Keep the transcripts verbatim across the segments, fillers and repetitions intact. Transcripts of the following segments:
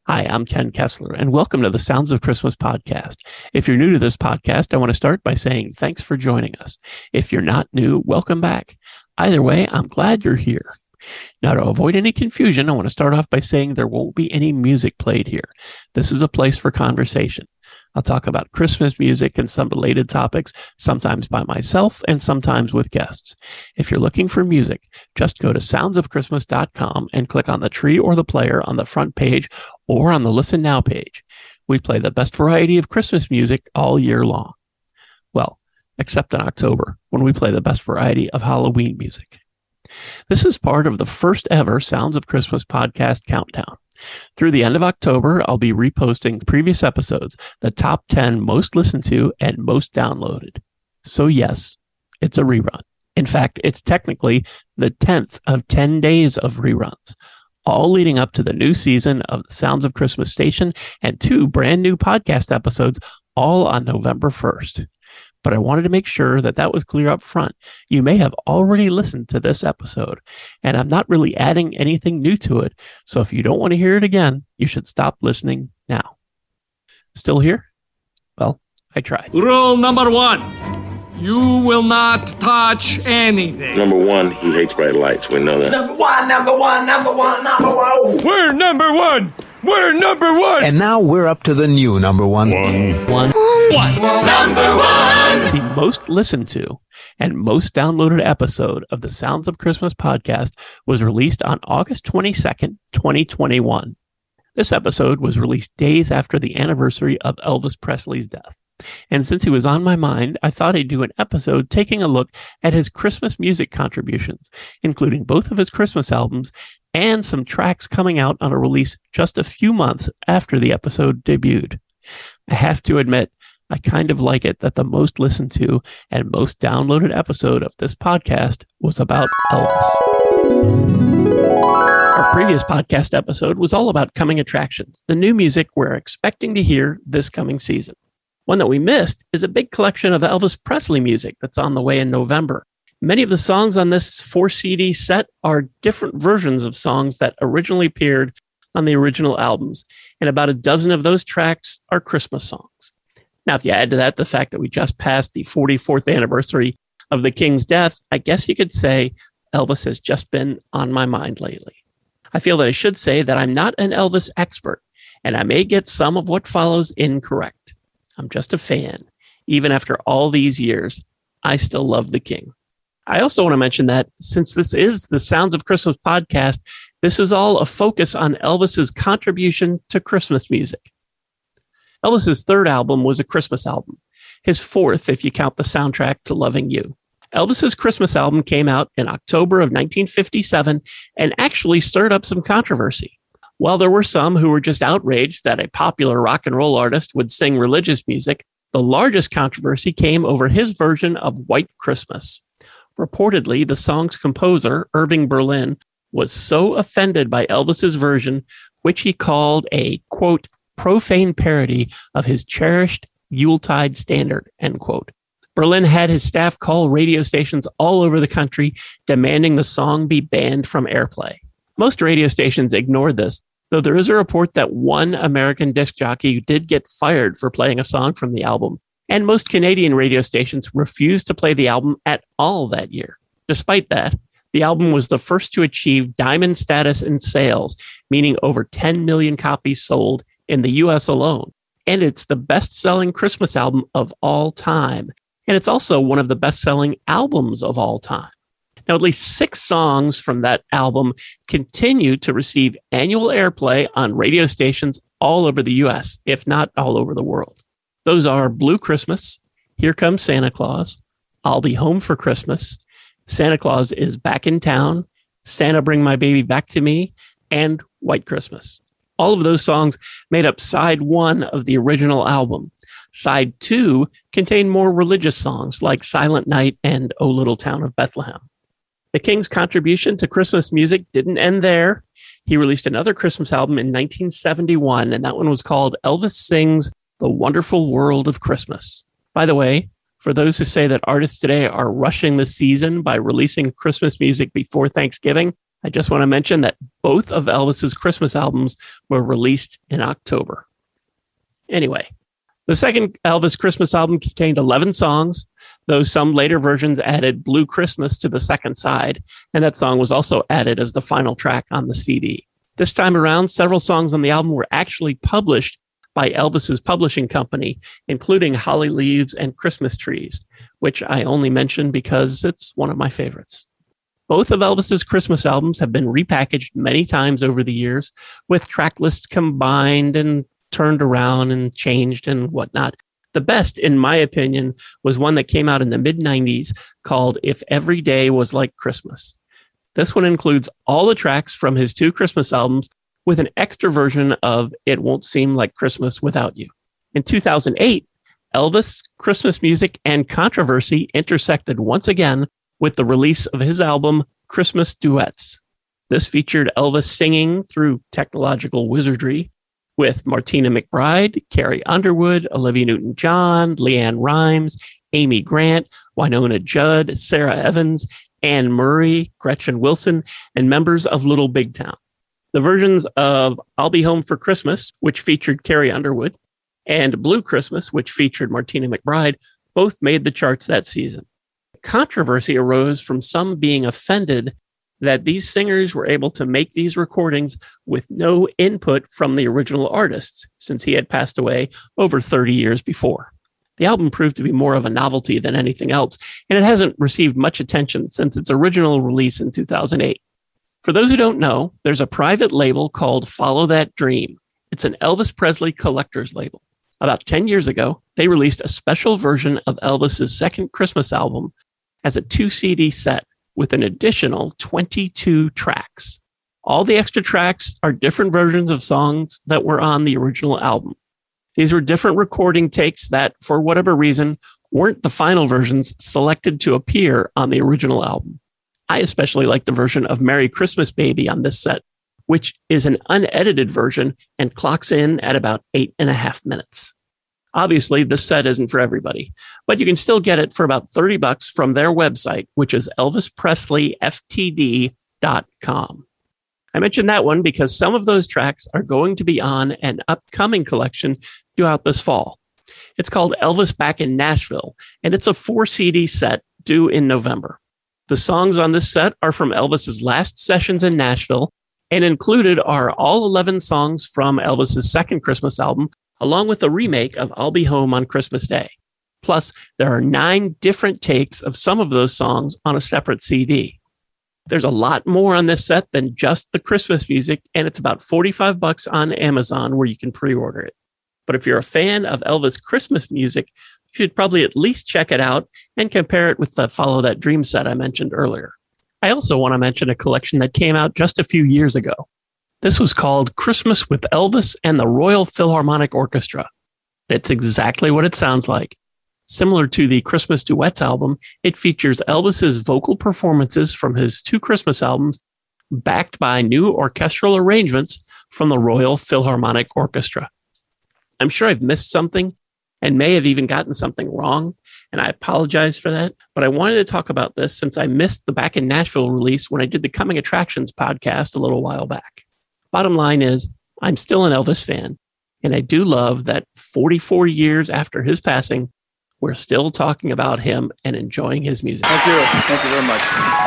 Hi, I'm Ken Kessler, and welcome to the Sounds of Christmas podcast. If you're new to this podcast, I want to start by saying thanks for joining us. If you're not new, welcome back. Either way, I'm glad you're here. Now, to avoid any confusion, I want to start off by saying there won't be any music played here. This is a place for conversation. I'll talk about Christmas music and some related topics, sometimes by myself and sometimes with guests. If you're looking for music, just go to sounds of christmas dot com and click on the tree or the player on the front page or on the Listen Now page. We play the best variety of Christmas music all year long. Well, except in October, when we play the best variety of Halloween music. This is part of the first ever Sounds of Christmas podcast countdown. Through the end of October, I'll be reposting previous episodes, the top ten most listened to and most downloaded. So yes, it's a rerun. In fact, it's technically the tenth of ten days of reruns, all leading up to the new season of the Sounds of Christmas station and two brand new podcast episodes, all on November first. But I wanted to make sure that that was clear up front. You may have already listened to this episode, and I'm not really adding anything new to it. So if you don't want to hear it again, you should stop listening now. Still here? Well, I tried. Rule number one. You will not touch anything. Number one, he hates bright lights. We know that. Number one, number one, number one, number one. We're number one. We're number one. And now we're up to the new number one. One. One. One. Number one. The most listened to and most downloaded episode of the Sounds of Christmas podcast was released on August twenty-second, twenty twenty-one. This episode was released days after the anniversary of Elvis Presley's death. And since he was on my mind, I thought I'd do an episode taking a look at his Christmas music contributions, including both of his Christmas albums and some tracks coming out on a release just a few months after the episode debuted. I have to admit, I kind of like it that the most listened to and most downloaded episode of this podcast was about Elvis. Our previous podcast episode was all about coming attractions, the new music we're expecting to hear this coming season. One that we missed is a big collection of Elvis Presley music that's on the way in November. Many of the songs on this four C D set are different versions of songs that originally appeared on the original albums, and about a dozen of those tracks are Christmas songs. Now, if you add to that the fact that we just passed the forty-fourth anniversary of the King's death, I guess you could say Elvis has just been on my mind lately. I feel that I should say that I'm not an Elvis expert, and I may get some of what follows incorrect. I'm just a fan. Even after all these years, I still love the King. I also want to mention that since this is the Sounds of Christmas podcast, this is all a focus on Elvis's contribution to Christmas music. Elvis's third album was a Christmas album, his fourth if you count the soundtrack to Loving You. Elvis's Christmas album came out in October of nineteen fifty-seven and actually stirred up some controversy. While there were some who were just outraged that a popular rock and roll artist would sing religious music, the largest controversy came over his version of White Christmas. Reportedly, the song's composer, Irving Berlin, was so offended by Elvis's version, which he called a, quote, profane parody of his cherished Yuletide standard, end quote. Berlin had his staff call radio stations all over the country, demanding the song be banned from airplay. Most radio stations ignored this, though there is a report that one American disc jockey did get fired for playing a song from the album, and most Canadian radio stations refused to play the album at all that year. Despite that, the album was the first to achieve diamond status in sales, meaning over ten million copies sold in the U S alone. And it's the best-selling Christmas album of all time. And it's also one of the best-selling albums of all time. Now, at least six songs from that album continue to receive annual airplay on radio stations all over the U S, if not all over the world. Those are Blue Christmas, Here Comes Santa Claus, I'll Be Home for Christmas, Santa Claus is Back in Town, Santa Bring My Baby Back to Me, and White Christmas. All of those songs made up side one of the original album. Side two contained more religious songs like Silent Night and O Little Town of Bethlehem. The King's contribution to Christmas music didn't end there. He released another Christmas album in nineteen seventy-one, and that one was called Elvis Sings The Wonderful World of Christmas. By the way, for those who say that artists today are rushing the season by releasing Christmas music before Thanksgiving, I just want to mention that both of Elvis's Christmas albums were released in October. Anyway, the second Elvis Christmas album contained eleven songs, though some later versions added Blue Christmas to the second side, and that song was also added as the final track on the C D. This time around, several songs on the album were actually published by Elvis's publishing company, including Holly Leaves and Christmas Trees, which I only mention because it's one of my favorites. Both of Elvis's Christmas albums have been repackaged many times over the years, with track lists combined and turned around and changed and whatnot. The best, in my opinion, was one that came out in the mid nineties called If Every Day Was Like Christmas. This one includes all the tracks from his two Christmas albums with an extra version of It Won't Seem Like Christmas Without You. In two thousand eight, Elvis, Christmas music, and controversy intersected once again with the release of his album Christmas Duets. This featured Elvis singing through technological wizardry with Martina McBride, Carrie Underwood, Olivia Newton-John, Leanne Rimes, Amy Grant, Winona Judd, Sarah Evans, Anne Murray, Gretchen Wilson, and members of Little Big Town. The versions of I'll Be Home for Christmas, which featured Carrie Underwood, and Blue Christmas, which featured Martina McBride, both made the charts that season. Controversy arose from some being offended that these singers were able to make these recordings with no input from the original artists, since he had passed away over thirty years before. The album proved to be more of a novelty than anything else, and it hasn't received much attention since its original release in two thousand eight. For those who don't know, there's a private label called Follow That Dream. It's an Elvis Presley collector's label. About ten years ago, they released a special version of Elvis's second Christmas album as a two C D set with an additional twenty-two tracks. All the extra tracks are different versions of songs that were on the original album. These were different recording takes that, for whatever reason, weren't the final versions selected to appear on the original album. I especially like the version of Merry Christmas Baby on this set, which is an unedited version and clocks in at about eight and a half minutes. Obviously, this set isn't for everybody, but you can still get it for about thirty bucks from their website, which is elvis presley f t d dot com. I mentioned that one because some of those tracks are going to be on an upcoming collection due out this fall. It's called Elvis Back in Nashville, and it's a four C D set due in November. The songs on this set are from Elvis's last sessions in Nashville, and included are all eleven songs from Elvis's second Christmas album, along with a remake of I'll Be Home on Christmas Day. Plus, there are nine different takes of some of those songs on a separate C D. There's a lot more on this set than just the Christmas music, and it's about forty-five bucks on Amazon where you can pre-order it. But if you're a fan of Elvis Christmas music, you should probably at least check it out and compare it with the Follow That Dream set I mentioned earlier. I also want to mention a collection that came out just a few years ago. This was called Christmas with Elvis and the Royal Philharmonic Orchestra. It's exactly what it sounds like. Similar to the Christmas Duets album, it features Elvis's vocal performances from his two Christmas albums, backed by new orchestral arrangements from the Royal Philharmonic Orchestra. I'm sure I've missed something and may have even gotten something wrong, and I apologize for that, but I wanted to talk about this since I missed the Back in Nashville release when I did the Coming Attractions podcast a little while back. Bottom line is, I'm still an Elvis fan, and I do love that forty-four years after his passing, we're still talking about him and enjoying his music. Thank you. Thank you very much.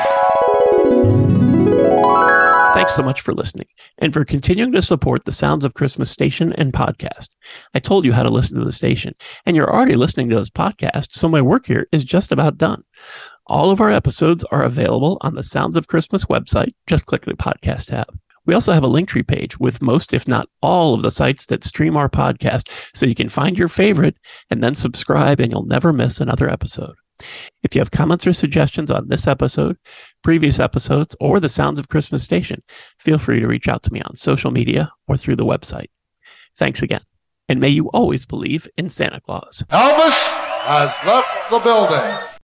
Thanks so much for listening and for continuing to support the Sounds of Christmas station and podcast. I told you how to listen to the station, and you're already listening to this podcast, so my work here is just about done. All of our episodes are available on the Sounds of Christmas website. Just click the podcast tab. We also have a Linktree page with most, if not all, of the sites that stream our podcast, so you can find your favorite and then subscribe, and you'll never miss another episode. If you have comments or suggestions on this episode, previous episodes, or the Sounds of Christmas station, feel free to reach out to me on social media or through the website. Thanks again, and may you always believe in Santa Claus. Elvis has left the building.